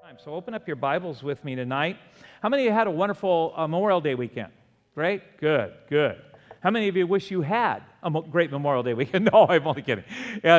So open up your Bibles with me tonight. How many of you had a wonderful Memorial Day weekend? Great? Good, good. How many of you wish you had a great Memorial Day weekend? No, I'm only kidding.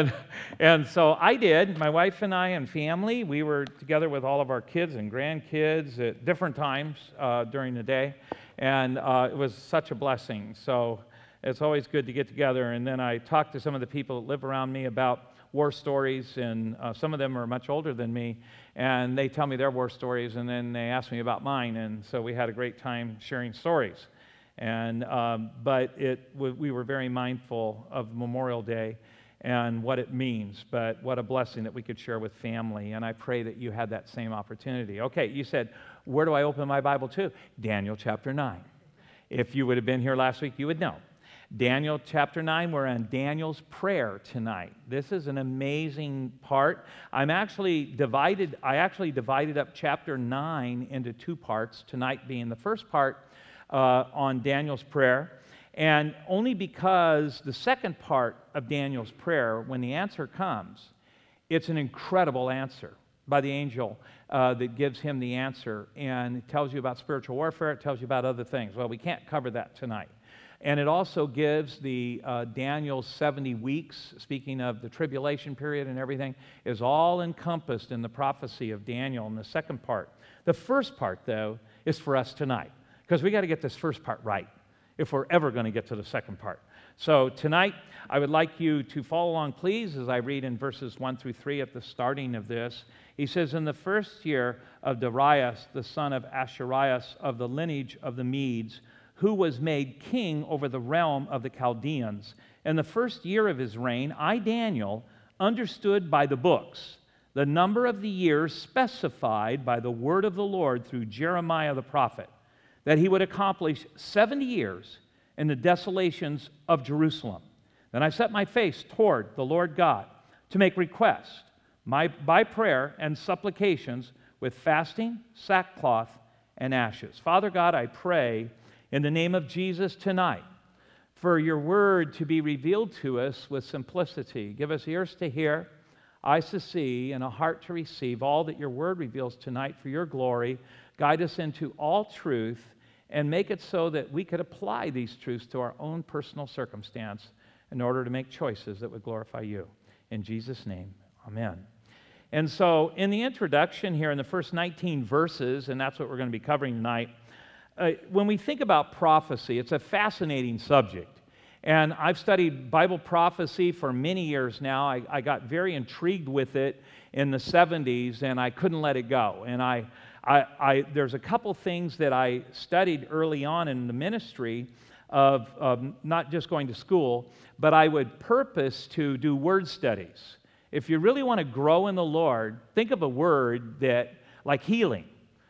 And so I did. My wife and I and family, we were together with all of our kids and grandkids at different times during the day. And it was such a blessing. So it's always good to get together. And then I talked to some of the people that live around me about war stories, and some of them are much older than me, and they tell me their war stories, and then they ask me about mine, and so we had a great time sharing stories. And but we were very mindful of Memorial Day and what it means, but what a blessing that we could share with family, and I pray that you had that same opportunity. Okay, you said, where do I open my Bible to? Daniel chapter 9. If you would have been here last week, you would know. Daniel chapter 9, we're on Daniel's prayer tonight. This is an amazing part. I actually divided up chapter 9 into two parts, tonight being the first part on Daniel's prayer. And only because the second part of Daniel's prayer, when the answer comes, it's an incredible answer by the angel that gives him the answer. And it tells you about spiritual warfare. It tells you about other things. Well, we can't cover that tonight. And it also gives the Daniel's 70 weeks, speaking of the tribulation period and everything, is all encompassed in the prophecy of Daniel in the second part. The first part, though, is for us tonight, because we got to get this first part right if we're ever going to get to the second part. So tonight, I would like you to follow along, please, as I read in verses 1 through 3 at the starting of this. He says, in the first year of Darius, the son of Ahasuerus, of the lineage of the Medes, who was made king over the realm of the Chaldeans. In the first year of his reign, I, Daniel, understood by the books the number of the years specified by the word of the Lord through Jeremiah the prophet, that he would accomplish 70 years in the desolations of Jerusalem. Then I set my face toward the Lord God to make request by prayer and supplications with fasting, sackcloth, and ashes. Father God, I pray in the name of Jesus tonight, for your word to be revealed to us with simplicity. Give us ears to hear, eyes to see, and a heart to receive all that your word reveals tonight for your glory. Guide us into all truth and make it so that we could apply these truths to our own personal circumstance in order to make choices that would glorify you. In Jesus' name, amen. And so in the introduction here in the first 19 verses, and that's what we're going to be covering tonight, when we think about prophecy, it's a fascinating subject. And I've studied Bible prophecy for many years now. I got very intrigued with it in the 70s, and I couldn't let it go. And there's a couple things that I studied early on in the ministry of not just going to school, but I would purpose to do word studies. If you really want to grow in the Lord, think of a word that, like healing.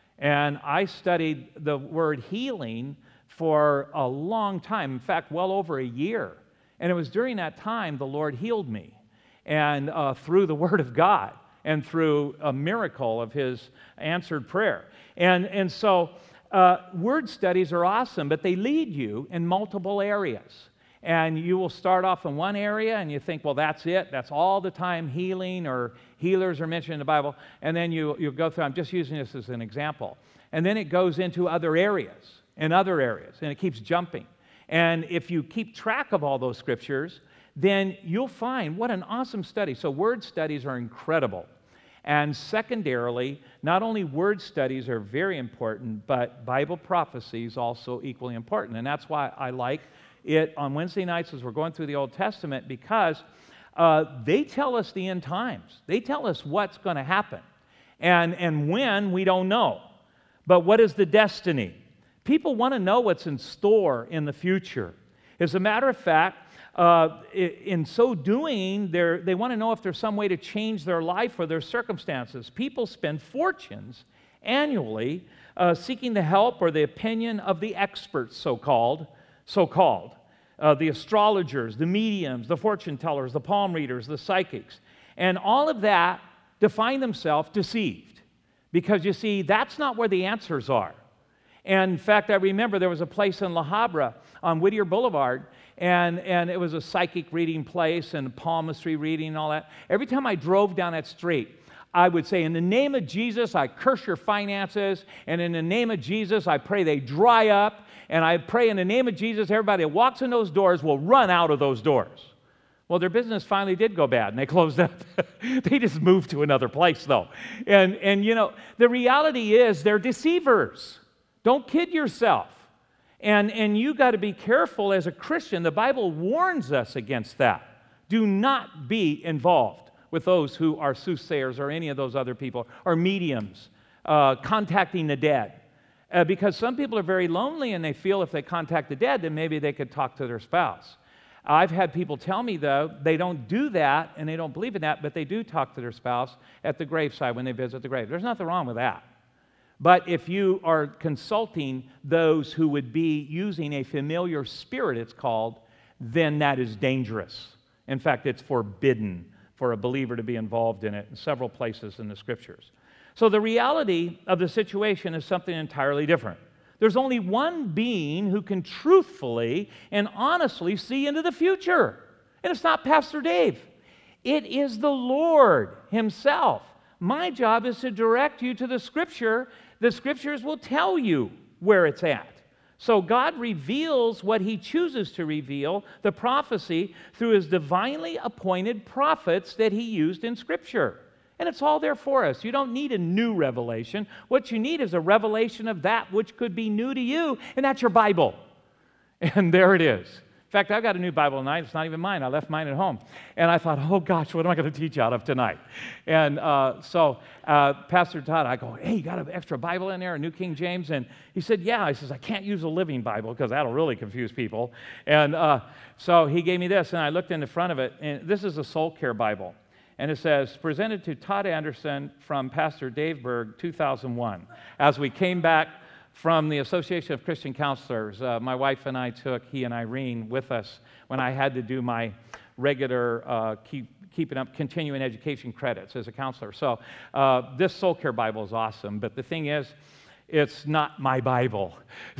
And I studied the word healing for a long time, in fact, well over a year. And it was during that time the Lord healed me, and through the Word of God and through a miracle of His answered prayer. And so word studies are awesome, but they lead you in multiple areas. And you will start off in one area and you think, well, that's it. That's all the time healing or healers are mentioned in the Bible. And then you'll go through, I'm just using this as an example. And then it goes into other areas and other areas, and it keeps jumping. And if you keep track of all those scriptures, then you'll find what an awesome study. So word studies are incredible. And secondarily, not only word studies are very important, but Bible prophecy is also equally important. And that's why I like it on Wednesday nights as we're going through the Old Testament, because they tell us the end times. They tell us what's going to happen. And when, we don't know. But what is the destiny? People want to know what's in store in the future. As a matter of fact, in so doing, they want to know if there's some way to change their life or their circumstances. People spend fortunes annually seeking the help or the opinion of the experts, so-called, the astrologers, the mediums, the fortune tellers, the palm readers, the psychics. And all of that to find themselves deceived. Because you see, that's not where the answers are. And in fact, I remember there was a place in La Habra on Whittier Boulevard, and it was a psychic reading place and palmistry reading and all that. Every time I drove down that street, I would say, in the name of Jesus, I curse your finances, and in the name of Jesus, I pray they dry up, and I pray in the name of Jesus, everybody that walks in those doors will run out of those doors. Well, their business finally did go bad, and they closed up. They just moved to another place, though. And you know, the reality is they're deceivers. Don't kid yourself. And you got to be careful as a Christian. The Bible warns us against that. Do not be involved with those who are soothsayers or any of those other people, or mediums, contacting the dead. Because some people are very lonely, and they feel if they contact the dead, then maybe they could talk to their spouse. I've had people tell me, though, they don't do that, and they don't believe in that, but they do talk to their spouse at the graveside when they visit the grave. There's nothing wrong with that. But if you are consulting those who would be using a familiar spirit, it's called, then that is dangerous. In fact, it's forbidden for a believer to be involved in it in several places in the Scriptures. So the reality of the situation is something entirely different. There's only one being who can truthfully and honestly see into the future. And it's not Pastor Dave. It is the Lord Himself. My job is to direct you to the Scripture. The Scriptures will tell you where it's at. So God reveals what He chooses to reveal, the prophecy, through His divinely appointed prophets that He used in Scripture. And it's all there for us. You don't need a new revelation. What you need is a revelation of that which could be new to you, and that's your Bible. And there it is. In fact, I've got a new Bible tonight. It's not even mine. I left mine at home. And I thought, oh gosh, what am I going to teach out of tonight? And so Pastor Todd, I go, hey, you got an extra Bible in there, a New King James? And he said, yeah. I says, I can't use a Living Bible because that'll really confuse people. And so he gave me this, and I looked in the front of it, and this is a Soul Care Bible. And it says, presented to Todd Anderson from Pastor Dave Berg, 2001. As we came back from the Association of Christian Counselors, my wife and I took he and Irene with us when I had to do my regular keeping up continuing education credits as a counselor. So this Soul Care Bible is awesome, but the thing is, it's not my Bible.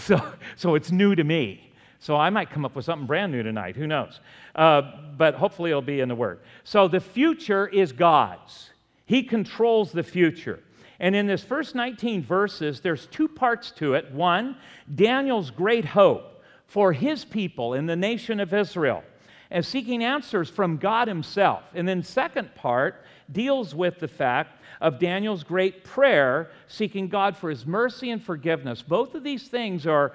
So it's new to me. So I might come up with something brand new tonight. Who knows? But hopefully it'll be in the Word. So the future is God's. He controls the future. And in this first 19 verses, there's two parts to it. One, Daniel's great hope for his people in the nation of Israel, and seeking answers from God Himself. And then second part deals with the fact of Daniel's great prayer, seeking God for His mercy and forgiveness. Both of these things are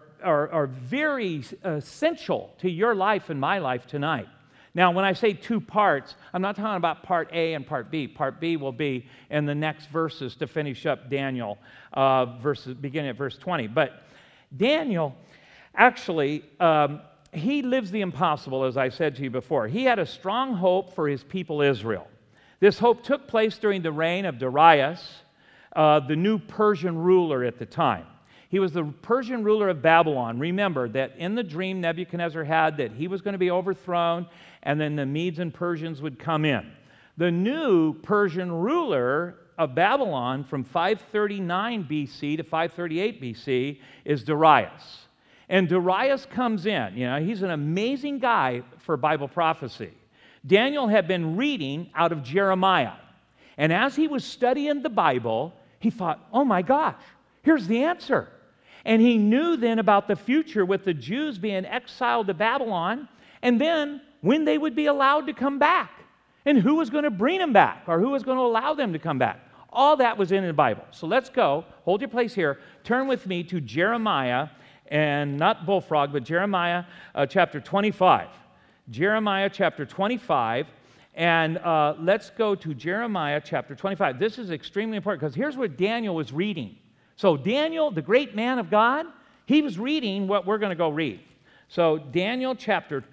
very essential to your life and my life tonight. Now, when I say two parts, I'm not talking about part A and part B. Part B will be in the next verses to finish up Daniel, beginning at verse 20. But Daniel, actually, he lives the impossible, as I said to you before. He had a strong hope for his people Israel. This hope took place during the reign of Darius, the new Persian ruler at the time. He was the Persian ruler of Babylon. Remember that in the dream Nebuchadnezzar had that he was going to be overthrown, and then the Medes and Persians would come in. The new Persian ruler of Babylon from 539 BC to 538 BC is Darius. And Darius comes in. You know, he's an amazing guy for Bible prophecy. Daniel had been reading out of Jeremiah. And as he was studying the Bible, he thought, oh my gosh, here's the answer. And he knew then about the future with the Jews being exiled to Babylon, and then when they would be allowed to come back, and who was going to bring them back, or who was going to allow them to come back. All that was in the Bible. So let's go. Hold your place here. Turn with me to Jeremiah, and not Bullfrog, but Jeremiah chapter 25. Jeremiah chapter 25, and let's go to Jeremiah chapter 25. This is extremely important because here's what Daniel was reading. So Daniel, the great man of God, he was reading what we're going to go read. So Jeremiah chapter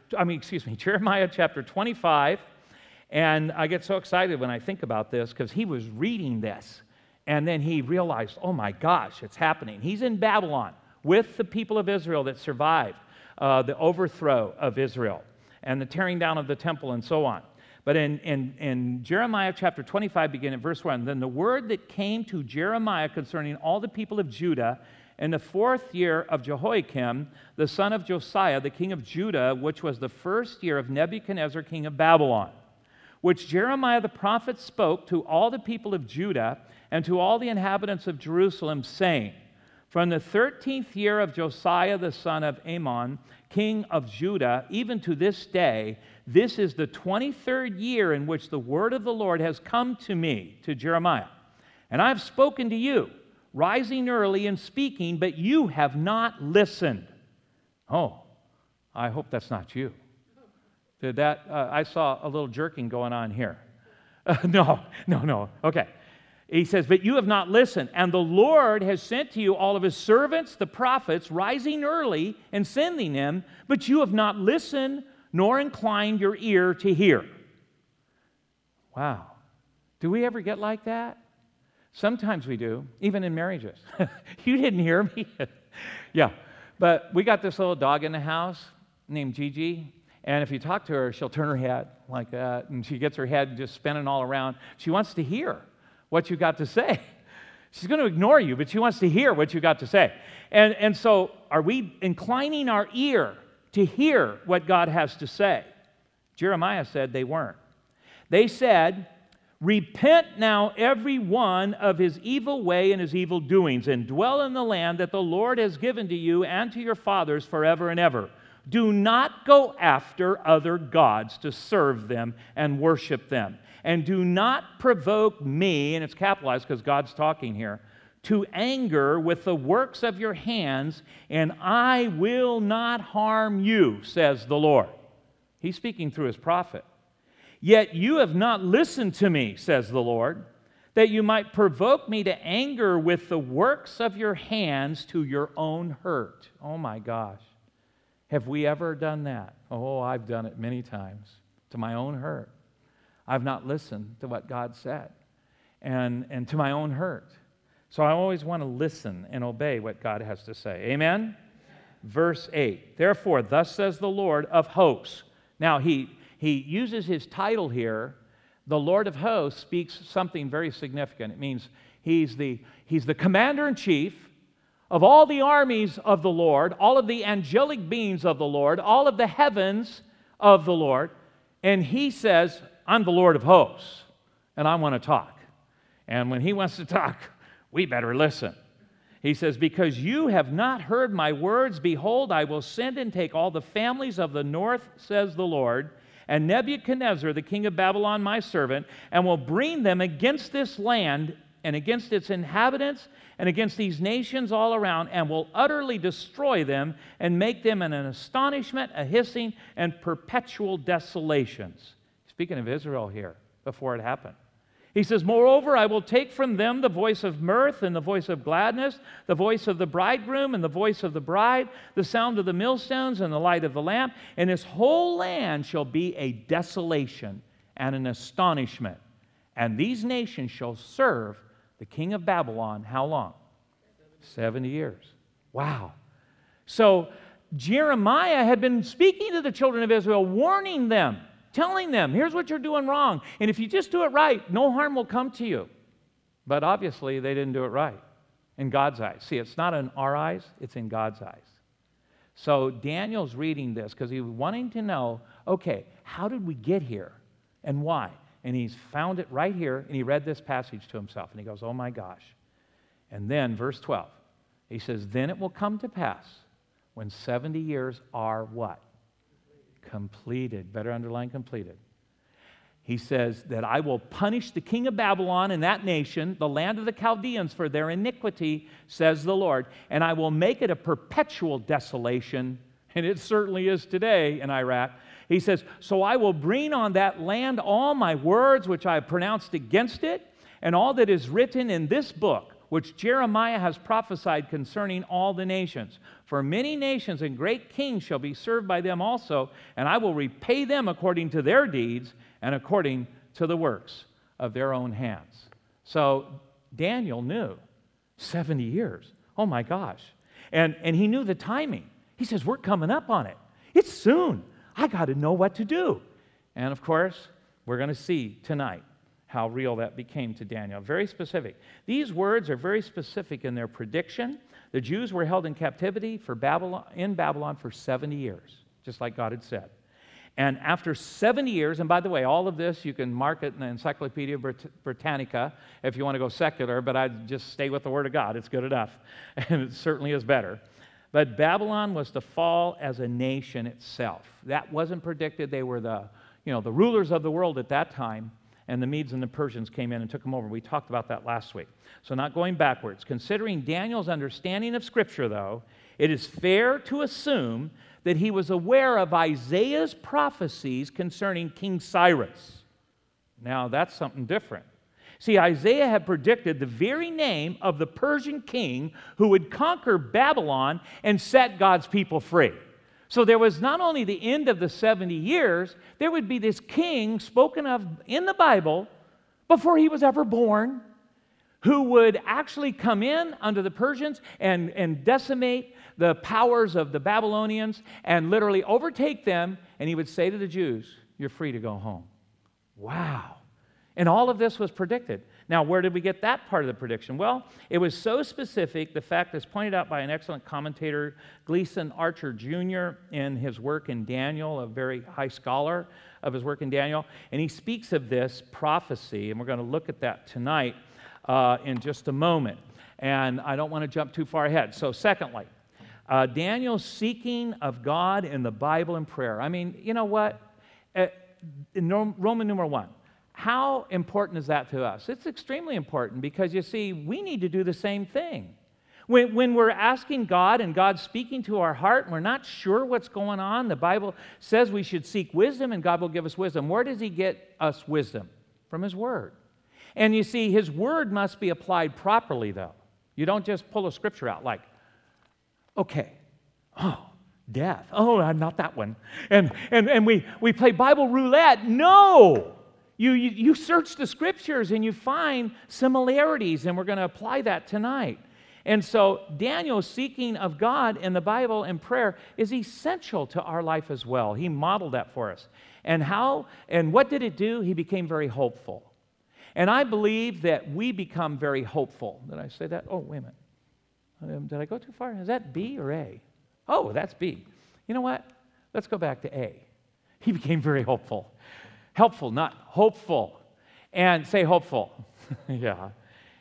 25, and I get so excited when I think about this because he was reading this, and then he realized, oh my gosh, it's happening. He's in Babylon with the people of Israel that survived the overthrow of Israel and the tearing down of the temple and so on. But in Jeremiah chapter 25, beginning at verse 1, then the word that came to Jeremiah concerning all the people of Judah in the 4th year of Jehoiakim, the son of Josiah, the king of Judah, which was the 1st year of Nebuchadnezzar, king of Babylon, which Jeremiah the prophet spoke to all the people of Judah and to all the inhabitants of Jerusalem, saying, from the 13th year of Josiah the son of Amon, king of Judah, even to this day, this is the 23rd year in which the word of the Lord has come to me, to Jeremiah. And I have spoken to you, rising early and speaking, but you have not listened. Oh, I hope that's not you. Did that? I saw a little jerking going on here. No. Okay. He says, but you have not listened, and the Lord has sent to you all of his servants, the prophets, rising early and sending them, but you have not listened nor inclined your ear to hear. Wow. Do we ever get like that? Sometimes we do, even in marriages. You didn't hear me. Yeah. But we got this little dog in the house named Gigi, and if you talk to her, she'll turn her head like that, and she gets her head just spinning all around. She wants to hear what you got to say. She's going to ignore you, but she wants to hear what you got to say. And so are we inclining our ear to hear what God has to say? Jeremiah said they weren't. They said, repent now every one of his evil way and his evil doings, and dwell in the land that the Lord has given to you and to your fathers forever and ever. Do not go after other gods to serve them and worship them. And do not provoke me, and it's capitalized because God's talking here, to anger with the works of your hands, and I will not harm you, says the Lord. He's speaking through his prophet. Yet you have not listened to me, says the Lord, that you might provoke me to anger with the works of your hands to your own hurt. Oh my gosh. Have we ever done that? Oh, I've done it many times, to my own hurt. I've not listened to what God said, and to my own hurt. So I always want to listen and obey what God has to say. Amen? Verse 8, therefore, thus says the Lord of hosts. Now, he uses his title here. The Lord of hosts speaks something very significant. It means he's the commander-in-chief of all the armies of the Lord, all of the angelic beings of the Lord, all of the heavens of the Lord. And he says, I'm the Lord of hosts, and I want to talk. And when he wants to talk, we better listen. He says, because you have not heard my words, behold, I will send and take all the families of the north, says the Lord, and Nebuchadnezzar, the king of Babylon, my servant, and will bring them against this land and against its inhabitants and against these nations all around, and will utterly destroy them and make them an astonishment, a hissing, and perpetual desolations. Speaking of Israel here, before it happened. He says, moreover, I will take from them the voice of mirth and the voice of gladness, the voice of the bridegroom and the voice of the bride, the sound of the millstones and the light of the lamp, and this whole land shall be a desolation and an astonishment. And these nations shall serve the king of Babylon, how long? 70 years. Wow. So Jeremiah had been speaking to the children of Israel, warning them, telling them, here's what you're doing wrong. And if you just do it right, no harm will come to you. But obviously, they didn't do it right in God's eyes. See, it's not in our eyes, it's in God's eyes. So Daniel's reading this because he was wanting to know, okay, how did we get here and why? And he's found it right here, and he read this passage to himself, and he goes, oh my gosh. And then, verse 12, he says, then it will come to pass when 70 years are what? Completed. Better underline completed. He says that I will punish the king of Babylon and that nation, the land of the Chaldeans, for their iniquity, says the Lord, and I will make it a perpetual desolation, and it certainly is today in Iraq. He says, so I will bring on that land all my words which I have pronounced against it, and all that is written in this book, which Jeremiah has prophesied concerning all the nations. For many nations and great kings shall be served by them also, and I will repay them according to their deeds and according to the works of their own hands. So Daniel knew 70 years. Oh my gosh. And he knew the timing. He says, we're coming up on it. It's soon. I got to know what to do. And of course, we're going to see tonight how real that became to Daniel. Very specific. These words are very specific in their prediction. The Jews were held in captivity in Babylon for 70 years, just like God had said. And after 70 years, and by the way, all of this, you can mark it in the Encyclopedia Britannica if you want to go secular, but I'd just stay with the Word of God. It's good enough, and it certainly is better. But Babylon was to fall as a nation itself. That wasn't predicted. They were the rulers of the world at that time, and the Medes and the Persians came in and took them over. We talked about that last week. So not going backwards. Considering Daniel's understanding of Scripture, though, it is fair to assume that he was aware of Isaiah's prophecies concerning King Cyrus. Now, that's something different. See, Isaiah had predicted the very name of the Persian king who would conquer Babylon and set God's people free. So there was not only the end of the 70 years, there would be this king spoken of in the Bible before he was ever born, who would actually come in under the Persians and decimate the powers of the Babylonians and literally overtake them, and he would say to the Jews, "You're free to go home." Wow. And all of this was predicted. Now, where did we get that part of the prediction? Well, it was so specific, the fact is pointed out by an excellent commentator, Gleason Archer Jr., in his work in Daniel, a very high scholar of his work in Daniel. And he speaks of this prophecy, and we're going to look at that tonight in just a moment. And I don't want to jump too far ahead. So, secondly, Daniel's seeking of God in the Bible and prayer. I mean, you know what? In Roman numeral 1, how important is that to us? It's extremely important because, you see, we need to do the same thing. When we're asking God and God's speaking to our heart and we're not sure what's going on, the Bible says we should seek wisdom and God will give us wisdom. Where does He get us wisdom? From His Word. And you see, His Word must be applied properly, though. You don't just pull a scripture out like, okay, death. Oh, not that one. And we play Bible roulette. No! You search the Scriptures and you find similarities, and we're going to apply that tonight. And so Daniel's seeking of God in the Bible and prayer is essential to our life as well. He modeled that for us. And what did it do? He became very hopeful. And I believe that we become very hopeful. Did I say that? Oh, wait a minute. Did I go too far? Is that B or A? Oh, that's B. You know what? Let's go back to A. He became very hopeful. Helpful, not hopeful. And say hopeful. Yeah.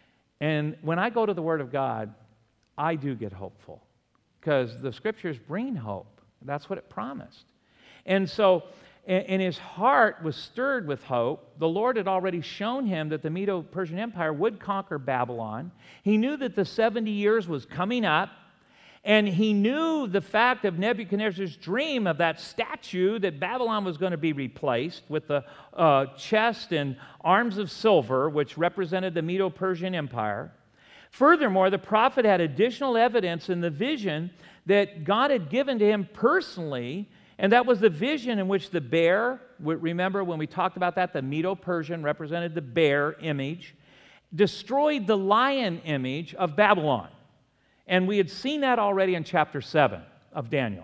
And when I go to the Word of God, I do get hopeful because the Scriptures bring hope. That's what it promised. And so, and his heart was stirred with hope. The Lord had already shown him that the Medo-Persian Empire would conquer Babylon. He knew that the 70 years was coming up. And he knew the fact of Nebuchadnezzar's dream of that statue that Babylon was going to be replaced with the chest and arms of silver, which represented the Medo-Persian Empire. Furthermore, the prophet had additional evidence in the vision that God had given to him personally, and that was the vision in which the bear, remember when we talked about that, the Medo-Persian represented the bear image, destroyed the lion image of Babylon. And we had seen that already in chapter 7 of Daniel.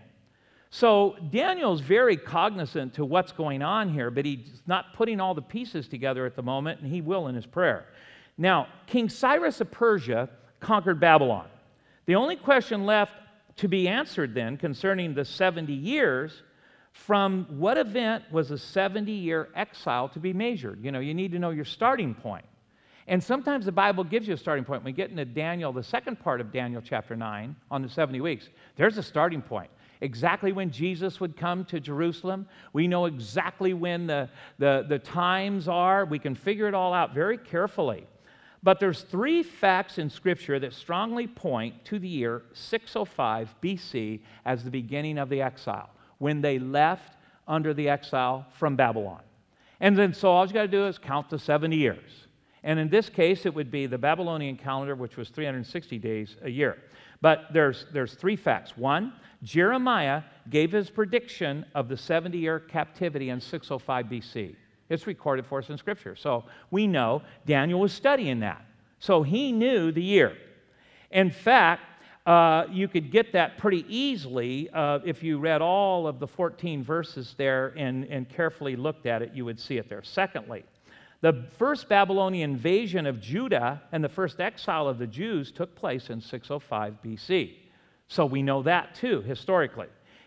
So Daniel's very cognizant to what's going on here, but he's not putting all the pieces together at the moment, and he will in his prayer. Now, King Cyrus of Persia conquered Babylon. The only question left to be answered then concerning the 70 years, from what event was a 70-year exile to be measured? You know, you need to know your starting point. And sometimes the Bible gives you a starting point. When we get into Daniel, the second part of Daniel chapter 9, on the 70 weeks, there's a starting point. Exactly when Jesus would come to Jerusalem. We know exactly when the times are. We can figure it all out very carefully. But there's 3 facts in Scripture that strongly point to the year 605 BC as the beginning of the exile, when they left under the exile from Babylon. And then so all you got to do is count the 70 years. And in this case, it would be the Babylonian calendar, which was 360 days a year. But there's 3 facts. 1, Jeremiah gave his prediction of the 70-year captivity in 605 BC. It's recorded for us in Scripture. So we know Daniel was studying that. So he knew the year. In fact, you could get that pretty easily if you read all of the 14 verses there and carefully looked at it, you would see it there. Secondly, the first Babylonian invasion of Judah and the first exile of the Jews took place in 605 BC. So we know that too, historically.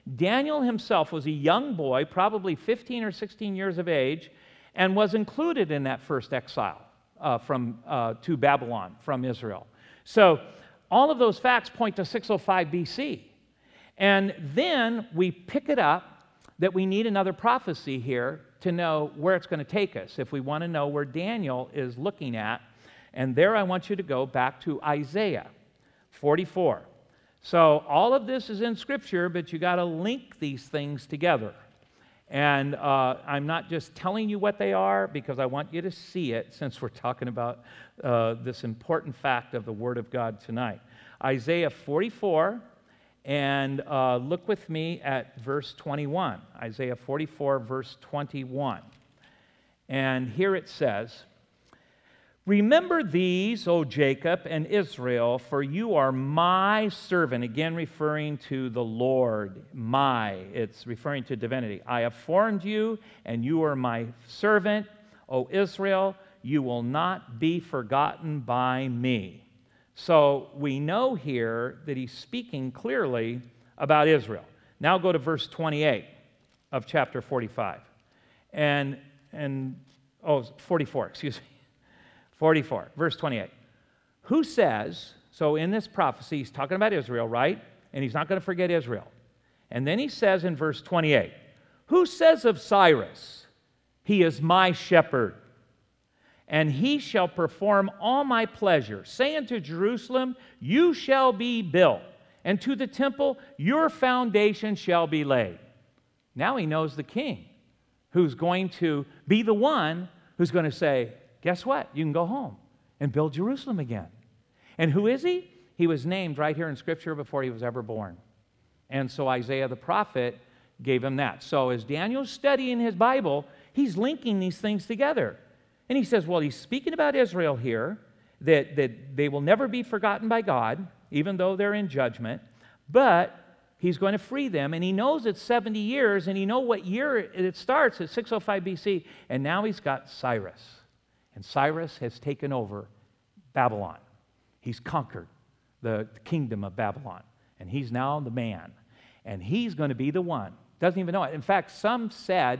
Daniel himself was a young boy, probably 15 or 16 years of age, and was included in that first exile to Babylon from Israel. So all of those facts point to 605 BC. And then we pick it up that we need another prophecy here to know where it's going to take us, if we want to know where Daniel is looking at. And there I want you to go back to Isaiah 44. So all of this is in Scripture, but you got to link these things together. And I'm not just telling you what they are because I want you to see it, since we're talking about this important fact of the Word of God tonight. Isaiah 44, and look with me at verse 21. Isaiah 44, verse 21. And here it says, "Remember these, O Jacob and Israel, for you are my servant." Again, referring to the Lord, it's referring to divinity. "I have formed you, and you are my servant. O Israel, you will not be forgotten by me." So we know here that he's speaking clearly about Israel. Now go to verse 28 of chapter 45. 44, excuse me. 44, verse 28. Who says, so in this prophecy, he's talking about Israel, right? And he's not going to forget Israel. And then he says in verse 28, "Who says of Cyrus, he is my shepherd, and he shall perform all my pleasure, saying to Jerusalem, you shall be built, and to the temple, your foundation shall be laid." Now he knows the king who's going to be the one who's going to say, guess what? You can go home and build Jerusalem again. And who is he? He was named right here in Scripture before he was ever born. And so Isaiah the prophet gave him that. So as Daniel's studying his Bible, he's linking these things together. And he says, well, he's speaking about Israel here, that they will never be forgotten by God, even though they're in judgment, but he's going to free them, and he knows it's 70 years, and he knows what year it starts at 605 BC, and now he's got Cyrus. And Cyrus has taken over Babylon. He's conquered the kingdom of Babylon, and he's now the man, and he's going to be the one. Doesn't even know it. In fact, some said,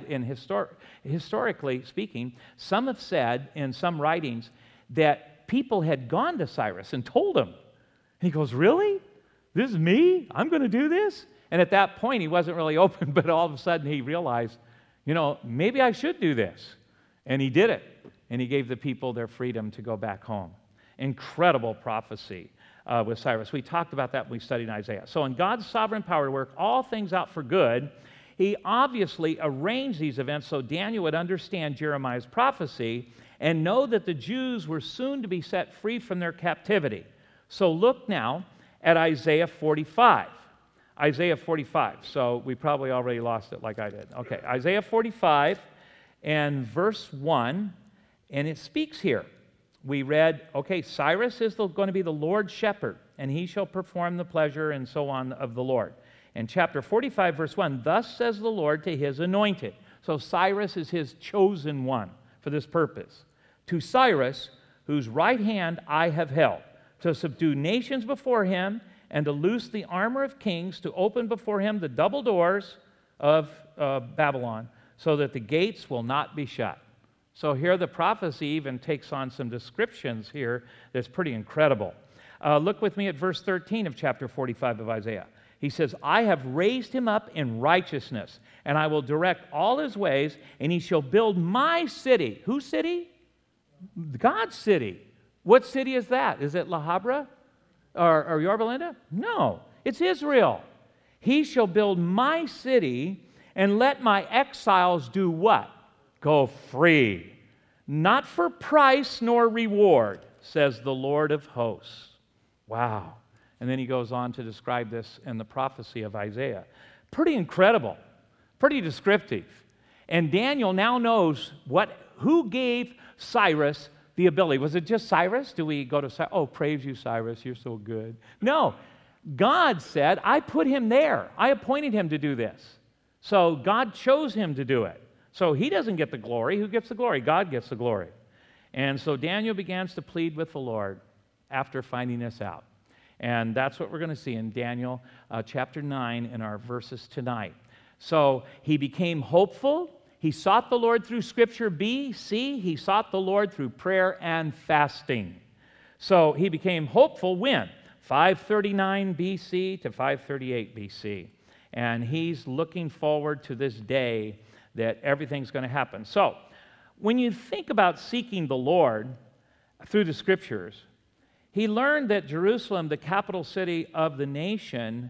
historically speaking, some have said in some writings that people had gone to Cyrus and told him. And he goes, really? This is me? I'm going to do this? And at that point, he wasn't really open, but all of a sudden he realized, maybe I should do this. And he did it. And he gave the people their freedom to go back home. Incredible prophecy with Cyrus. We talked about that when we studied Isaiah. So in God's sovereign power to work all things out for good, he obviously arranged these events so Daniel would understand Jeremiah's prophecy and know that the Jews were soon to be set free from their captivity. So look now at Isaiah 45. Isaiah 45. So we probably already lost it like I did. Okay, Isaiah 45 and verse 1, and it speaks here. We read, okay, Cyrus is going to be the Lord's shepherd, and he shall perform the pleasure and so on of the Lord. And chapter 45, verse 1, "Thus says the Lord to his anointed." So Cyrus is his chosen one for this purpose. "To Cyrus, whose right hand I have held, to subdue nations before him, and to loose the armor of kings, to open before him the double doors of Babylon, so that the gates will not be shut." So here the prophecy even takes on some descriptions here that's pretty incredible. Look with me at verse 13 of chapter 45 of Isaiah. He says, "I have raised him up in righteousness, and I will direct all his ways, and he shall build my city." Whose city? God's city. What city is that? Is it La Habra or Yorba Linda? No, it's Israel. "He shall build my city, and let my exiles do what? Go free. Not for price nor reward, says the Lord of hosts." Wow. And then he goes on to describe this in the prophecy of Isaiah. Pretty incredible, pretty descriptive. And Daniel now knows who gave Cyrus the ability. Was it just Cyrus? Do we go to Cyrus? Oh, praise you, Cyrus, you're so good. No, God said, I put him there. I appointed him to do this. So God chose him to do it. So he doesn't get the glory. Who gets the glory? God gets the glory. And so Daniel begins to plead with the Lord after finding this out. And that's what we're going to see in Daniel chapter 9 in our verses tonight. So he became hopeful. He sought the Lord through Scripture. B, C, he sought the Lord through prayer and fasting. So he became hopeful when? 539 BC to 538 BC. And he's looking forward to this day that everything's going to happen. So when you think about seeking the Lord through the Scriptures, he learned that Jerusalem, the capital city of the nation,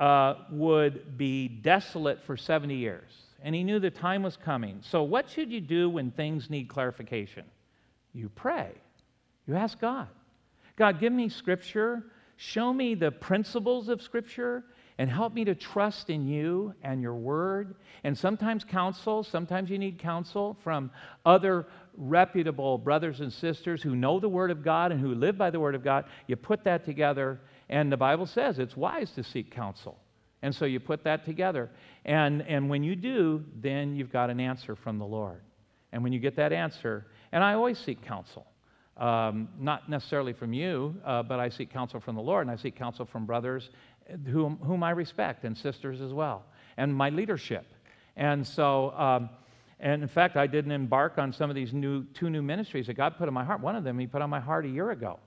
would be desolate for 70 years. And he knew the time was coming. So what should you do when things need clarification? You pray. You ask God. God, give me Scripture. Show me the principles of Scripture and help me to trust in you and your word. And sometimes counsel. Sometimes you need counsel from other reputable brothers and sisters who know the Word of God and who live by the Word of God. You put that together, and the Bible says it's wise to seek counsel. And so you put that together. And when you do, then you've got an answer from the Lord. And when you get that answer, and I always seek counsel, not necessarily from you, but I seek counsel from the Lord, and I seek counsel from brothers whom I respect, and sisters as well, and my leadership. And so, and in fact, I didn't embark on some of these two new ministries that God put on my heart. One of them He put on my heart a year ago.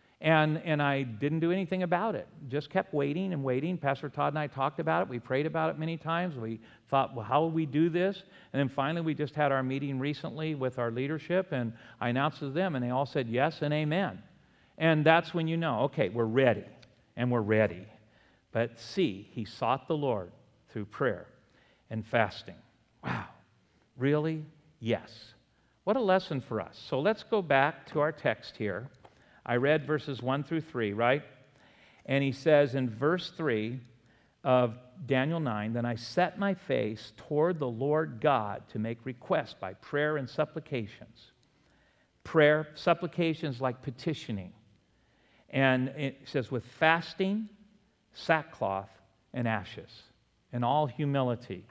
And I didn't do anything about it. Just kept waiting and waiting. Pastor Todd and I talked about it. We prayed about it many times. We thought, well, how will we do this? And then finally, we just had our meeting recently with our leadership, and I announced to them, and they all said yes and amen. And that's when you know, okay, we're ready, and we're ready. But see, he sought the Lord through prayer and fasting. Wow. Really? Yes. What a lesson for us. So let's go back to our text here. I read verses 1 through 3, right? And he says in verse 3 of Daniel 9, "Then I set my face toward the Lord God to make request by prayer and supplications." Prayer, supplications like petitioning. And it says, with fasting, sackcloth, and ashes, in all humility.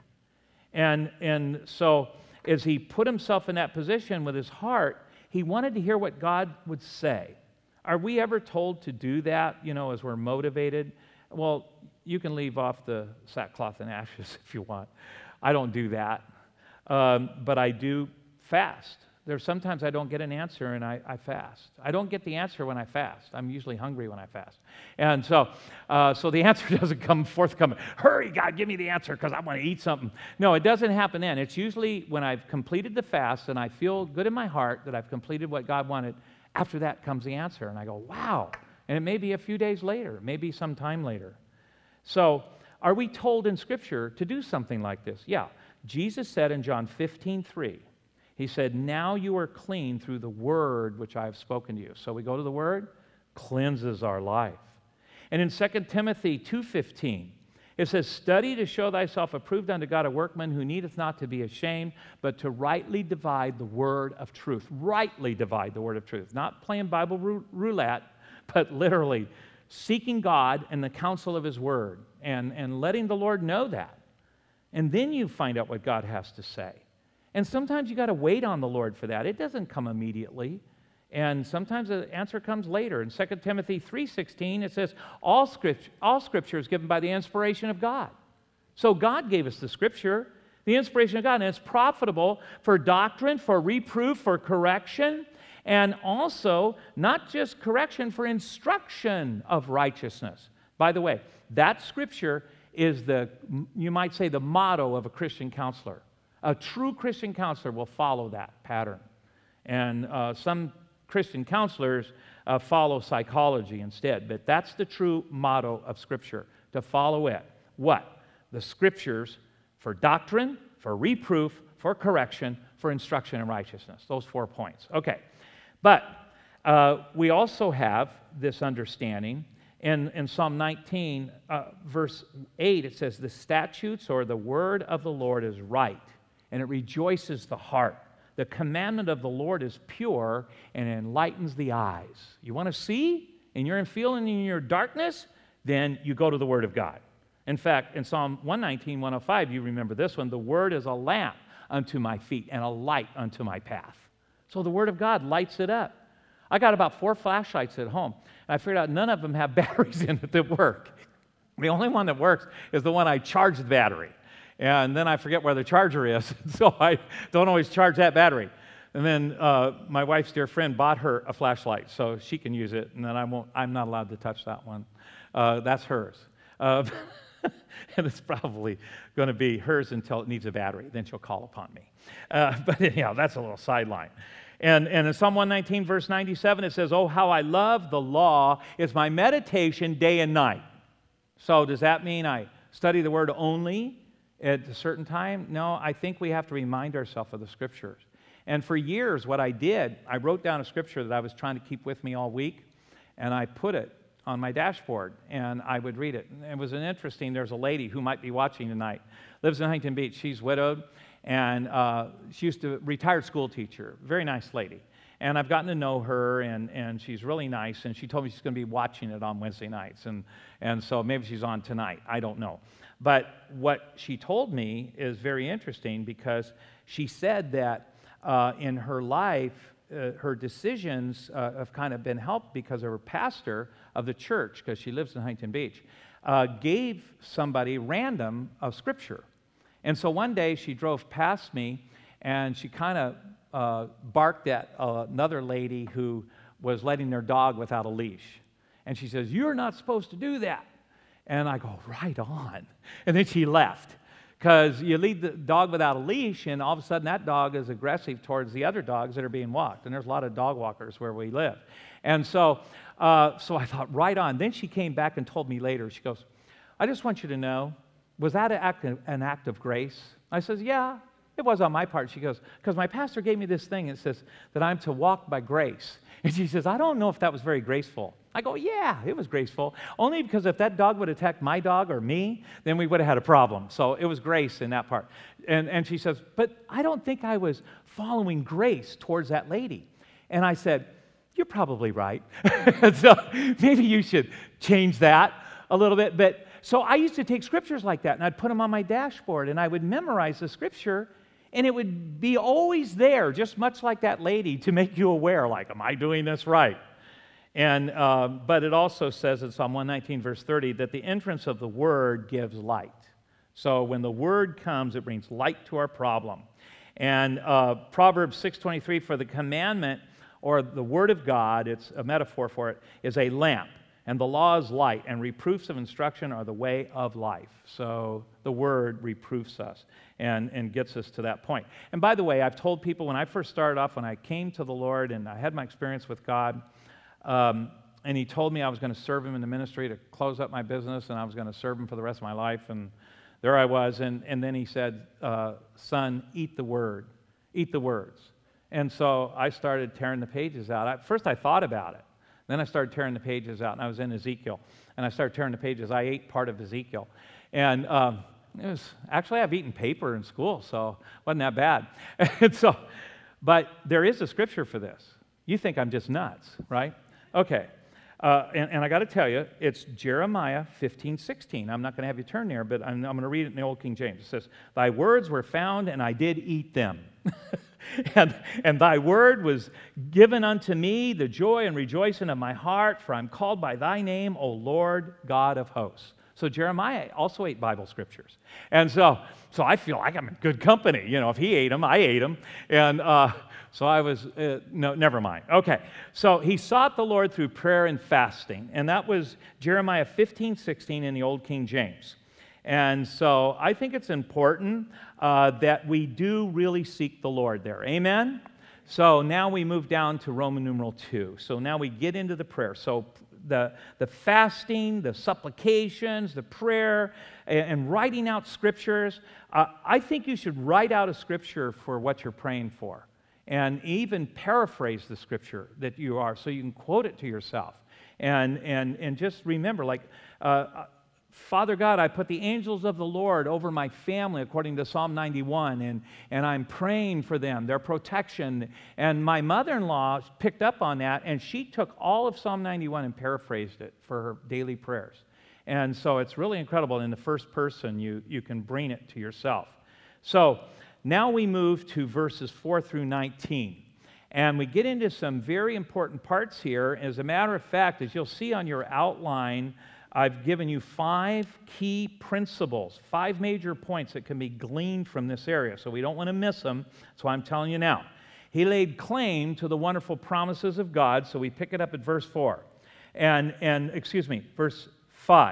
And so as he put himself in that position with his heart, he wanted to hear what God would say. Are we ever told to do that, as we're motivated? Well, you can leave off the sackcloth and ashes if you want. I don't do that. But I do fast. There's sometimes I don't get an answer and I fast. I don't get the answer when I fast. I'm usually hungry when I fast. And so the answer doesn't come forthcoming. Hurry, God, give me the answer because I want to eat something. No, it doesn't happen then. It's usually when I've completed the fast and I feel good in my heart that I've completed what God wanted. After that comes the answer, and I go, wow. And it may be a few days later, maybe some time later. So are we told in Scripture to do something like this? Yeah. Jesus said in John 15:3, he said, "Now you are clean through the word which I have spoken to you." So we go to the word, cleanses our life. And in 2 Timothy 2:15, it says, "Study to show thyself approved unto God, a workman who needeth not to be ashamed, but to rightly divide the word of truth." Rightly divide the word of truth. Not playing Bible roulette, but literally seeking God and the counsel of His word and letting the Lord know that. And then you find out what God has to say. And sometimes you got to wait on the Lord for that. It doesn't come immediately. And sometimes the answer comes later. In 2 Timothy 3:16, it says, all scripture is given by the inspiration of God. So God gave us the Scripture, the inspiration of God, and it's profitable for doctrine, for reproof, for correction, and also not just correction, for instruction of righteousness. By the way, that Scripture is you might say, the motto of a Christian counselor. A true Christian counselor will follow that pattern. And some Christian counselors follow psychology instead, but that's the true motto of Scripture, to follow it. What? The Scriptures for doctrine, for reproof, for correction, for instruction in righteousness. Those 4 points. Okay. But we also have this understanding. In Psalm 19, verse 8, it says, "The statutes or the word of the Lord is right, and it rejoices the heart. The commandment of the Lord is pure and enlightens the eyes." You want to see and you're feeling in your darkness? Then you go to the Word of God. In fact, in Psalm 119, 105, you remember this one, "The Word is a lamp unto my feet and a light unto my path." So the Word of God lights it up. I got about 4 flashlights at home, and I figured out none of them have batteries in it that work. The only one that works is the one I charge the battery. And then I forget where the charger is, so I don't always charge that battery. And then my wife's dear friend bought her a flashlight, so she can use it, and then I'm not allowed to touch that one. That's hers. And it's probably going to be hers until it needs a battery. Then she'll call upon me. But anyhow, that's a little sideline. And in Psalm 119, verse 97, it says, "Oh, how I love the law. It's my meditation day and night." So does that mean I study the Word only at a certain time? No, I think we have to remind ourselves of the Scriptures. And for years, what I did, I wrote down a Scripture that I was trying to keep with me all week, and I put it on my dashboard, and I would read it. And it was there's a lady who might be watching tonight, lives in Huntington Beach. She's widowed, and she used to retired school teacher, very nice lady. And I've gotten to know her, and she's really nice, and she told me she's going to be watching it on Wednesday nights, and so maybe she's on tonight. I don't know. But what she told me is very interesting, because she said that in her life, her decisions have kind of been helped because of her pastor of the church, because she lives in Huntington Beach, gave somebody random a scripture. And so one day she drove past me, and she kind of barked at another lady who was letting their dog without a leash. And she says, "You're not supposed to do that." And I go, "Right on." And then she left, because you lead the dog without a leash, and all of a sudden that dog is aggressive towards the other dogs that are being walked. And there's a lot of dog walkers where we live. And so I thought, right on. Then she came back and told me later, she goes, "I just want you to know, was that an act of grace?" I says, "Yeah. It was on my part." She goes, "Because my pastor gave me this thing. It says that I'm to walk by grace." And she says, "I don't know if that was very graceful." I go, "Yeah, it was graceful. Only because if that dog would attack my dog or me, then we would have had a problem." So it was grace in that part. And she says, "But I don't think I was following grace towards that lady." And I said, "You're probably right." So maybe you should change that a little bit. But so I used to take scriptures like that, and I'd put them on my dashboard, and I would memorize the scripture. And it would be always there, just much like that lady, to make you aware, like, am I doing this right? And but it also says in Psalm 119, verse 30, that the entrance of the Word gives light. So when the Word comes, it brings light to our problem. And Proverbs 6:23, for the commandment, or the Word of God, it's a metaphor for it, is a lamp. And the law is light, and reproofs of instruction are the way of life. So the Word reproofs us and gets us to that point. And by the way, I've told people when I first started off, when I came to the Lord and I had my experience with God, and He told me I was going to serve Him in the ministry to close up my business, and I was going to serve Him for the rest of my life. And there I was. And then He said, "Son, eat the Word. Eat the words." And so I started tearing the pages out. At first I thought about it. Then I started tearing the pages out, and I was in Ezekiel. And I started tearing the pages. I ate part of Ezekiel. And actually, I've eaten paper in school, so it wasn't that bad. But there is a scripture for this. You think I'm just nuts, right? Okay. And I got to tell you, it's Jeremiah 15:16. I'm not going to have you turn there, but I'm going to read it in the Old King James. It says, "Thy words were found, and I did eat them. And thy word was given unto me, the joy and rejoicing of my heart, for I'm called by thy name, O Lord God of hosts." So Jeremiah also ate Bible scriptures. And so I feel like I'm in good company. You know, if he ate them, I ate them. And so I was, no, never mind. Okay, so he sought the Lord through prayer and fasting. And that was Jeremiah 15:16 in the Old King James. And so I think it's important that we do really seek the Lord there. Amen? So now we move down to Roman numeral 2. So now we get into the prayer. So the fasting, the supplications, the prayer, and writing out scriptures. I think you should write out a scripture for what you're praying for, and even paraphrase the scripture that you are, so you can quote it to yourself. And just remember, like, Father God, I put the angels of the Lord over my family according to Psalm 91, and I'm praying for them, their protection. And my mother-in-law picked up on that, and she took all of Psalm 91 and paraphrased it for her daily prayers. And so it's really incredible. In the first person, you can bring it to yourself. So now we move to verses 4 through 19. And we get into some very important parts here. As a matter of fact, as you'll see on your outline, I've given you 5 key principles, 5 major points that can be gleaned from this area. So we don't want to miss them. That's why I'm telling you now. He laid claim to the wonderful promises of God. So we pick it up at verse 4. Verse 5.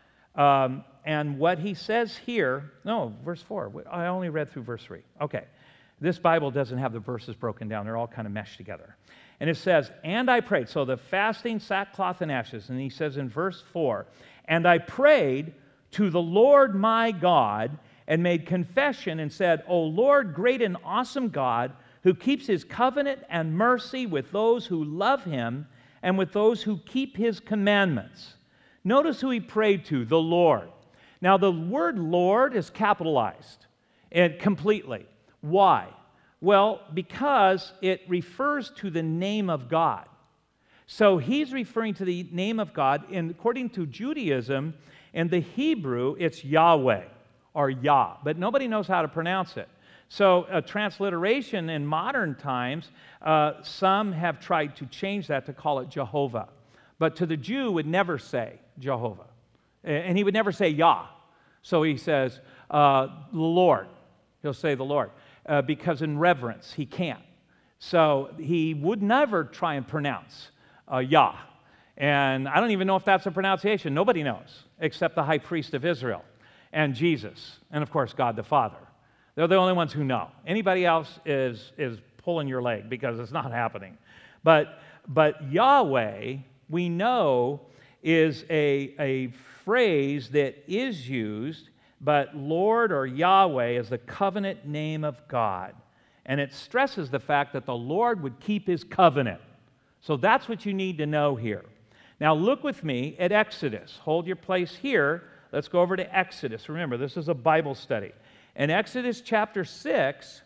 And what he says here, no, verse 4. I only read through verse 3. Okay. This Bible doesn't have the verses broken down. They're all kind of meshed together. And it says, and I prayed. So the fasting, sackcloth, and ashes. And he says in verse 4, and I prayed to the Lord my God and made confession and said, O Lord, great and awesome God, who keeps his covenant and mercy with those who love him and with those who keep his commandments. Notice who he prayed to, the Lord. Now the word Lord is capitalized and completely. Why? Well, because it refers to the name of God. So he's referring to the name of God, and according to Judaism, in the Hebrew, it's Yahweh or Yah, but nobody knows how to pronounce it. So a transliteration in modern times, some have tried to change that to call it Jehovah. But to the Jew would never say Jehovah. And he would never say Yah. So he says the Lord. He'll say the Lord. Because in reverence, he can't. So he would never try and pronounce Yah. And I don't even know if that's a pronunciation. Nobody knows, except the high priest of Israel and Jesus, and of course, God the Father. They're the only ones who know. Anybody else is pulling your leg because it's not happening. But Yahweh, we know, is a phrase that is used, but Lord or Yahweh is the covenant name of God. And it stresses the fact that the Lord would keep his covenant. So that's what you need to know here. Now look with me at Exodus. Hold your place here. Let's go over to Exodus. Remember, this is a Bible study. In Exodus chapter 6,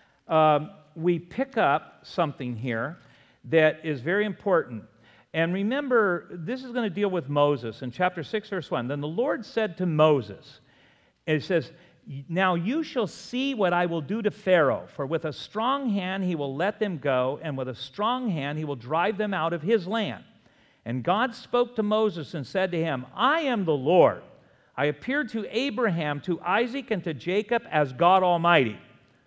we pick up something here that is very important. And remember, this is going to deal with Moses in chapter 6, verse 1. Then the Lord said to Moses, it says, now you shall see what I will do to Pharaoh, for with a strong hand he will let them go, and with a strong hand he will drive them out of his land. And God spoke to Moses and said to him, I am the Lord. I appeared to Abraham, to Isaac, and to Jacob as God Almighty.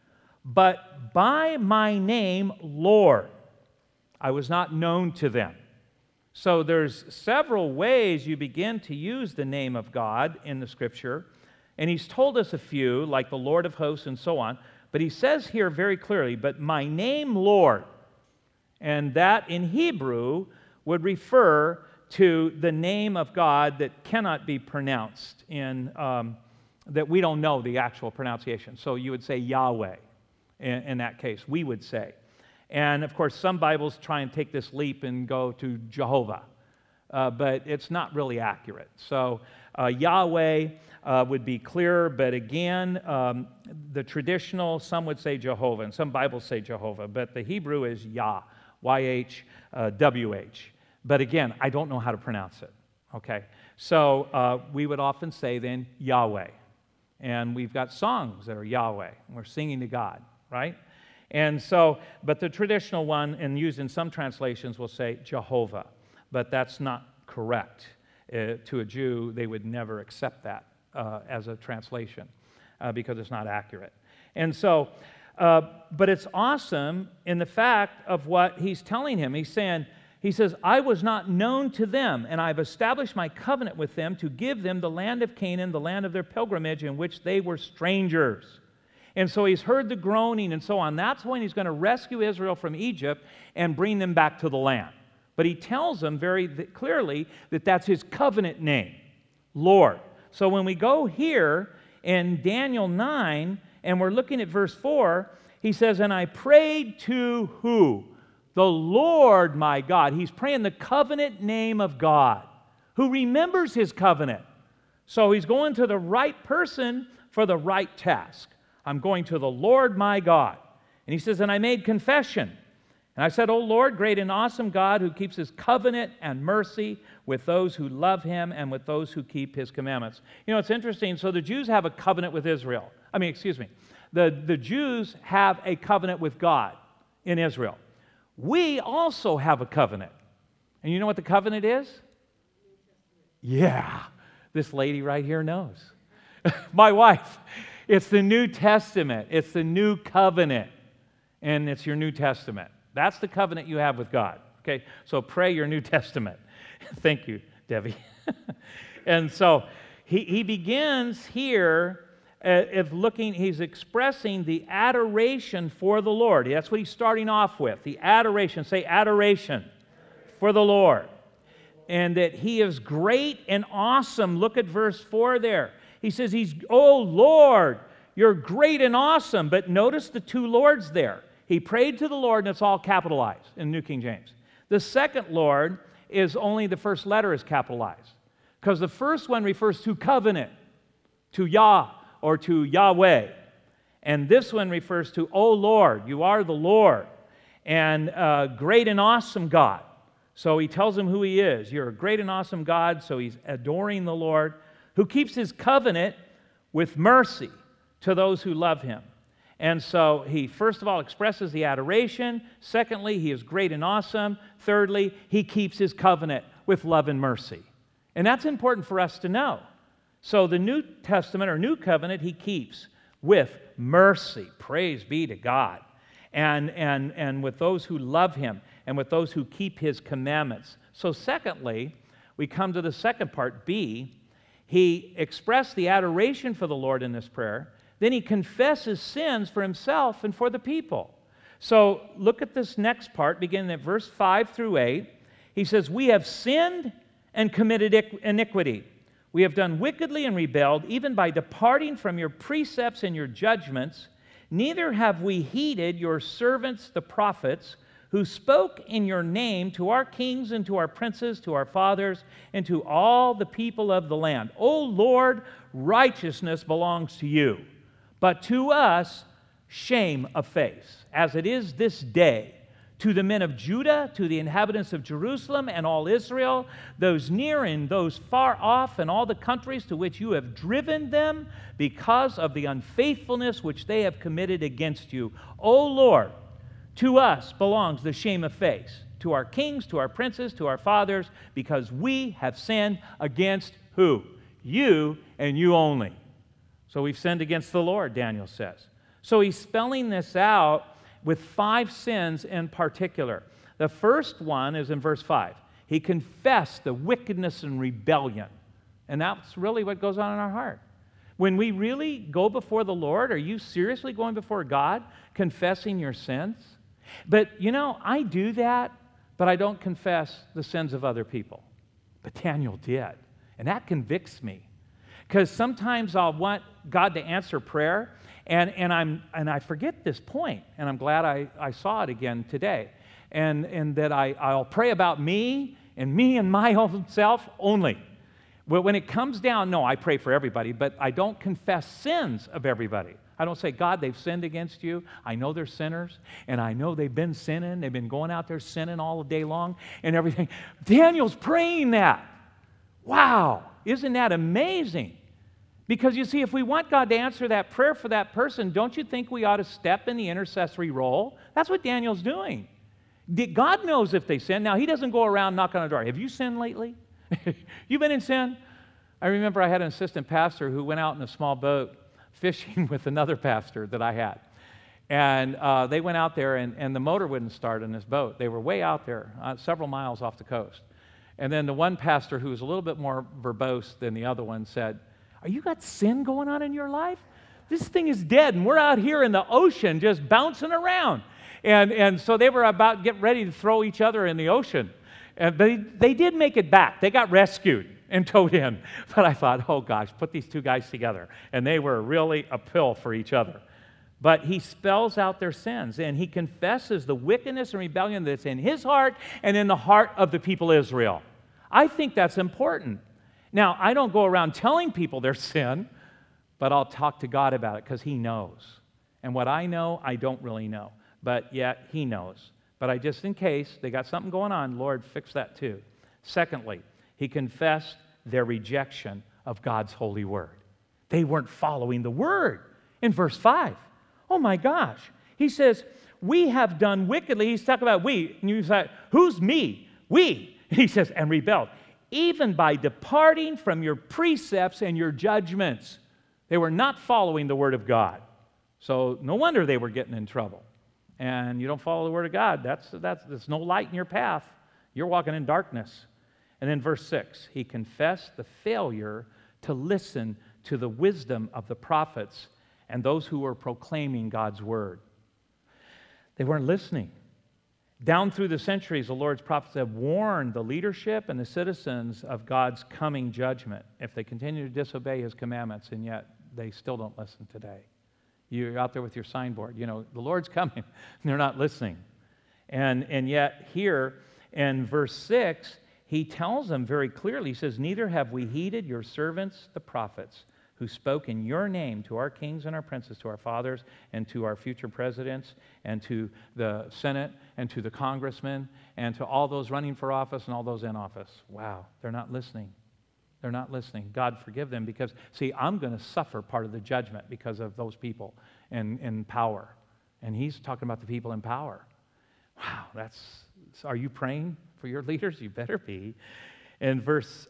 But by my name, Lord, I was not known to them. So there's several ways you begin to use the name of God in the Scripture. And he's told us a few, like the Lord of hosts and so on. But he says here very clearly, but my name, Lord. And that in Hebrew would refer to the name of God that cannot be pronounced that we don't know the actual pronunciation. So you would say Yahweh in that case, we would say. And of course, some Bibles try and take this leap and go to Jehovah. But it's not really accurate. So Yahweh would be clearer, but again, the traditional, some would say Jehovah, and some Bibles say Jehovah, but the Hebrew is Yah, Y-H-W-H. But again, I don't know how to pronounce it, okay? So we would often say then Yahweh, and we've got songs that are Yahweh, and we're singing to God, right? And so, but the traditional one, and used in some translations, will say Jehovah, but that's not correct. To a Jew, they would never accept that as a translation because it's not accurate. And so, but it's awesome in the fact of what he's telling him. He says, I was not known to them, and I've established my covenant with them to give them the land of Canaan, the land of their pilgrimage, in which they were strangers. And so he's heard the groaning and so on. That's when he's going to rescue Israel from Egypt and bring them back to the land. But he tells them very clearly that that's his covenant name, Lord. So when we go here in Daniel 9, and we're looking at verse 4, he says, and I prayed to who? The Lord my God. He's praying the covenant name of God, who remembers his covenant. So he's going to the right person for the right task. I'm going to the Lord my God. And he says, and I made confession. And I said, O Lord, great and awesome God, who keeps his covenant and mercy with those who love him and with those who keep his commandments. You know, it's interesting. So the Jews have a covenant with Israel. The Jews have a covenant with God in Israel. we also have a covenant. And you know what the covenant is? Yeah, this lady right here knows. My wife. It's the New Testament. It's the new covenant. And it's your New Testament. That's the covenant you have with God. Okay, so pray your New Testament. Thank you, Debbie. And so he begins here of looking, he's expressing the adoration for the Lord. That's what he's starting off with, the adoration. Say adoration for the Lord. And that he is great and awesome. Look at verse 4 there. He says, oh Lord, you're great and awesome. But notice the two Lords there. He prayed to the Lord, and it's all capitalized in New King James. The second Lord is only the first letter is capitalized. Because the first one refers to covenant, to Yah or to Yahweh. And this one refers to, oh Lord, you are the Lord. And great and awesome God. So he tells him who he is. You're a great and awesome God. So he's adoring the Lord, who keeps his covenant with mercy to those who love him. And so he, first of all, expresses the adoration. Secondly, he is great and awesome. Thirdly, he keeps his covenant with love and mercy. And that's important for us to know. So the New Testament or New Covenant he keeps with mercy. Praise be to God. And with those who love him and with those who keep his commandments. So secondly, we come to the second part, B. He expressed the adoration for the Lord in this prayer. Then he confesses sins for himself and for the people. So look at this next part, beginning at verse 5 through 8. He says, we have sinned and committed iniquity. We have done wickedly and rebelled, even by departing from your precepts and your judgments. Neither have we heeded your servants, the prophets, who spoke in your name to our kings and to our princes, to our fathers, and to all the people of the land. O Lord, righteousness belongs to you, but to us shame of face, as it is this day. To the men of Judah, to the inhabitants of Jerusalem and all Israel, those near and those far off, and all the countries to which you have driven them, because of the unfaithfulness which they have committed against you. O Lord, to us belongs the shame of face, to our kings, to our princes, to our fathers, because we have sinned against who? You and you only. So we've sinned against the Lord, Daniel says. So he's spelling this out with 5 sins in particular. The first one is in verse 5. He confessed the wickedness and rebellion. And that's really what goes on in our heart. When we really go before the Lord, are you seriously going before God, confessing your sins? But, you know, I do that, but I don't confess the sins of other people. But Daniel did. And that convicts me. Because sometimes I'll want God to answer prayer, and I forget this point, and I'm glad I saw it again today. And that I'll pray about me and my own self only. Well, when it comes down, no, I pray for everybody, but I don't confess sins of everybody. I don't say, God, they've sinned against you. I know they're sinners, and I know they've been sinning. They've been going out there sinning all day long and everything. Daniel's praying that. Wow, isn't that amazing? Because you see, if we want God to answer that prayer for that person, don't you think we ought to step in the intercessory role? That's what Daniel's doing. God knows if they sin. Now, he doesn't go around knocking on the door. Have you sinned lately? You been in sin? I remember I had an assistant pastor who went out in a small boat fishing with another pastor that I had. And they went out there, and the motor wouldn't start in this boat. They were way out there, several miles off the coast. And then the one pastor, who was a little bit more verbose than the other one, said, "Are you got sin going on in your life? This thing is dead, and we're out here in the ocean just bouncing around." And so they were about to get ready to throw each other in the ocean. And they did make it back. They got rescued and towed in. But I thought, oh gosh, put these two guys together. And they were really a pill for each other. But he spells out their sins, and he confesses the wickedness and rebellion that's in his heart and in the heart of the people of Israel. I think that's important. Now, I don't go around telling people their sin, but I'll talk to God about it because he knows. And what I know, I don't really know. But yet, he knows. But I just, in case they got something going on, Lord, fix that too. Secondly, he confessed their rejection of God's holy word. They weren't following the word in verse 5. Oh my gosh. He says, we have done wickedly. He's talking about we. And you say, who's me? We. He says, and rebelled, even by departing from your precepts and your judgments. They were not following the Word of God. So no wonder they were getting in trouble. And you don't follow the Word of God, there's no light in your path. You're walking in darkness. And then verse 6, he confessed the failure to listen to the wisdom of the prophets and those who were proclaiming God's Word. They weren't listening. Down through the centuries, the Lord's prophets have warned the leadership and the citizens of God's coming judgment if they continue to disobey His commandments, and yet they still don't listen today. You're out there with your signboard. You know, the Lord's coming, and they're not listening. And yet here in verse 6, he tells them very clearly, he says, neither have we heeded your servants, the prophets, who spoke in your name to our kings and our princes, to our fathers and to our future presidents and to the Senate and to the congressmen and to all those running for office and all those in office. Wow, they're not listening. They're not listening. God forgive them because, see, I'm going to suffer part of the judgment because of those people in power. And he's talking about the people in power. Wow, are you praying for your leaders? You better be. In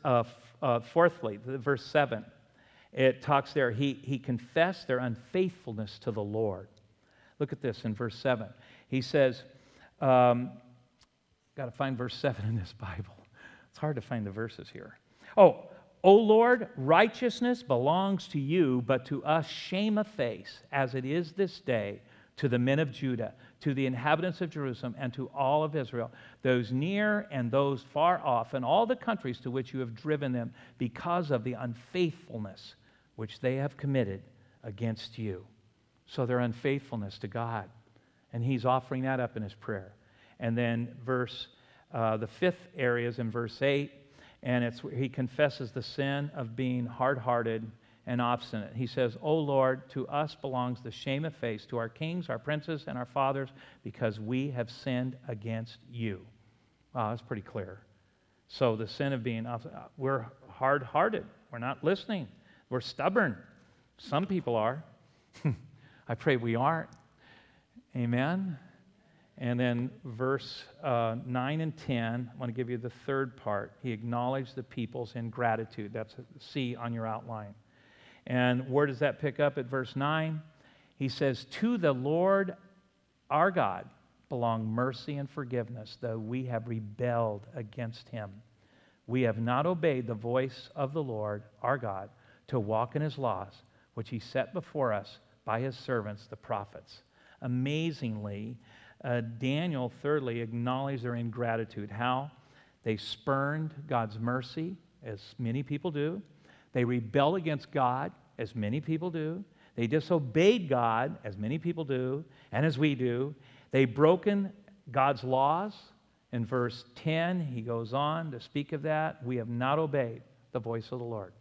fourthly, verse 7, it talks there, he confessed their unfaithfulness to the Lord. Look at this in verse 7. He says, got to find verse 7 in this Bible. It's hard to find the verses here. Oh, O Lord, righteousness belongs to you, but to us shame a face, as it is this day, to the men of Judah, to the inhabitants of Jerusalem, and to all of Israel, those near and those far off, and all the countries to which you have driven them, because of the unfaithfulness which they have committed against you. So their unfaithfulness to God. And he's offering that up in his prayer. And then the fifth area is in verse 8, and he confesses the sin of being hard-hearted and obstinate. He says, O Lord, to us belongs the shame of face, to our kings, our princes, and our fathers, because we have sinned against you. Wow, that's pretty clear. So the sin of being obstinate, we're hard-hearted. We're not listening. We're stubborn. Some people are. I pray we aren't. Amen. And then verse 9 and 10, I want to give you the third part. He acknowledged the people's ingratitude. That's C on your outline. And where does that pick up at verse 9? He says, to the Lord our God belong mercy and forgiveness, though we have rebelled against him. We have not obeyed the voice of the Lord our God to walk in his laws, which he set before us by his servants, the prophets. Amazingly, Daniel, thirdly, acknowledged their ingratitude. How? They spurned God's mercy, as many people do. They rebelled against God, as many people do. They disobeyed God, as many people do, and as we do. They've broken God's laws. In verse 10, he goes on to speak of that. We have not obeyed the voice of the Lord.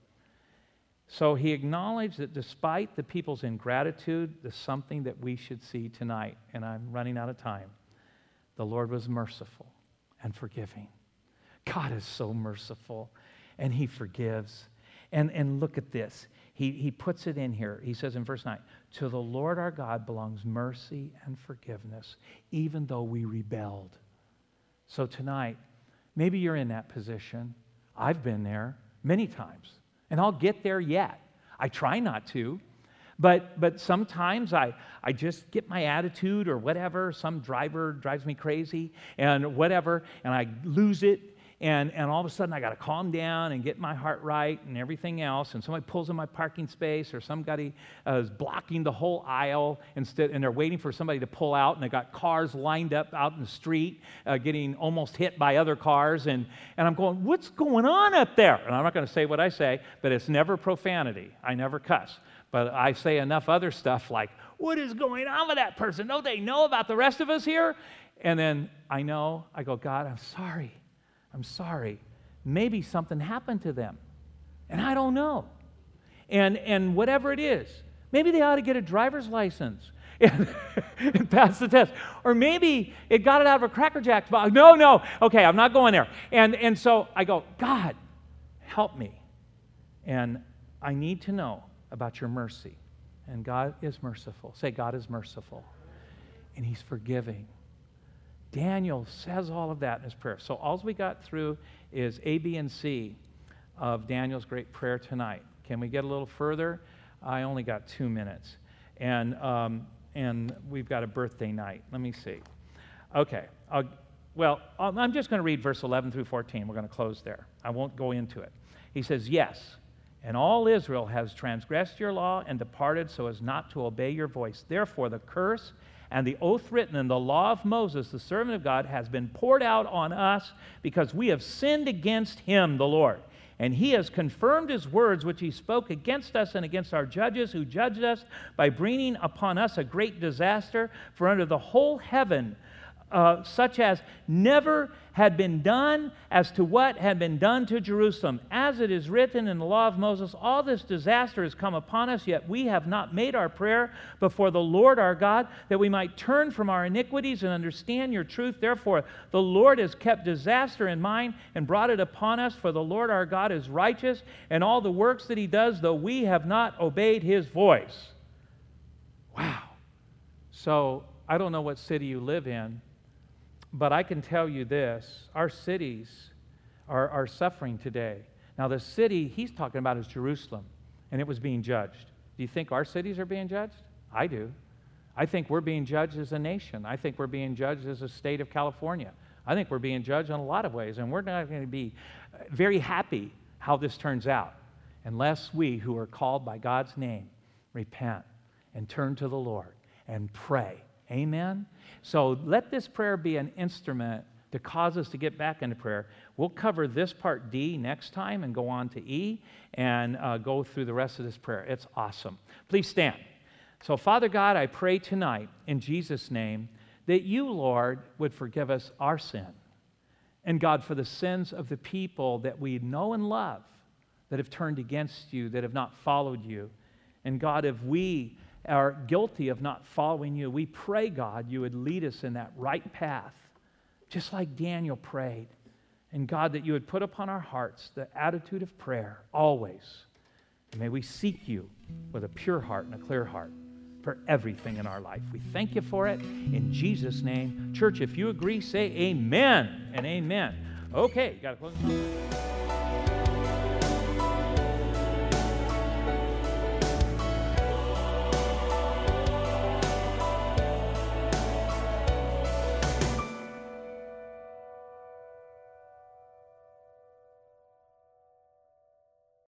So he acknowledged that despite the people's ingratitude, there's something that we should see tonight, and I'm running out of time. The Lord was merciful and forgiving. God is so merciful, and he forgives. And look at this. He puts it in here. He says in verse 9, to the Lord our God belongs mercy and forgiveness, even though we rebelled. So tonight, maybe you're in that position. I've been there many times. And I'll get there yet. I try not to. But sometimes I just get my attitude or whatever. Some driver drives me crazy and whatever, and I lose it. And all of a sudden, I got to calm down and get my heart right and everything else. And somebody pulls in my parking space, or somebody is blocking the whole aisle instead, and they're waiting for somebody to pull out. And they got cars lined up out in the street, getting almost hit by other cars. And I'm going, what's going on up there? And I'm not going to say what I say, but it's never profanity. I never cuss. But I say enough other stuff like, what is going on with that person? Don't they know about the rest of us here? And then I go, God, I'm sorry. I'm sorry. Maybe something happened to them, and I don't know. And whatever it is, maybe they ought to get a driver's license and pass the test. Or maybe it got it out of a Cracker Jack box. No. Okay, I'm not going there. And so I go, God, help me. And I need to know about your mercy. And God is merciful. Say, God is merciful. and he's forgiving. Daniel says all of that in his prayer. So all we got through is A, B, and C of Daniel's great prayer tonight. Can we get a little further? I only got 2 minutes. And we've got a birthday night. Let me see. Okay. I'm just going to read verse 11 through 14. We're going to close there. I won't go into it. He says, yes, and all Israel has transgressed your law and departed so as not to obey your voice. Therefore, the curse and the oath written in the law of Moses, the servant of God, has been poured out on us because we have sinned against him, the Lord. And he has confirmed his words which he spoke against us and against our judges who judged us by bringing upon us a great disaster. For under the whole heaven, such as never had been done as to what had been done to Jerusalem. As it is written in the law of Moses, all this disaster has come upon us, yet we have not made our prayer before the Lord our God, that we might turn from our iniquities and understand your truth. Therefore, the Lord has kept disaster in mind and brought it upon us, for the Lord our God is righteous in all the works that he does, though we have not obeyed his voice. Wow. So, I don't know what city you live in, but I can tell you this, our cities are suffering today. Now the city he's talking about is Jerusalem, and it was being judged. Do you think our cities are being judged? I do. I think we're being judged as a nation. I think we're being judged as a state of California. I think we're being judged in a lot of ways, and we're not going to be very happy how this turns out unless we who are called by God's name repent and turn to the Lord and pray. Amen? So let this prayer be an instrument to cause us to get back into prayer. We'll cover this part D next time and go on to E and go through the rest of this prayer. It's awesome. Please stand. So Father God, I pray tonight in Jesus' name that you, Lord, would forgive us our sin. And God, for the sins of the people that we know and love that have turned against you, that have not followed you. And God, if we are guilty of not following you, we pray, God, you would lead us in that right path, just like Daniel prayed. And God, that you would put upon our hearts the attitude of prayer always. And may we seek you with a pure heart and a clear heart for everything in our life. We thank you for it in Jesus' name. Church, if you agree, say amen and amen. Okay, got to close.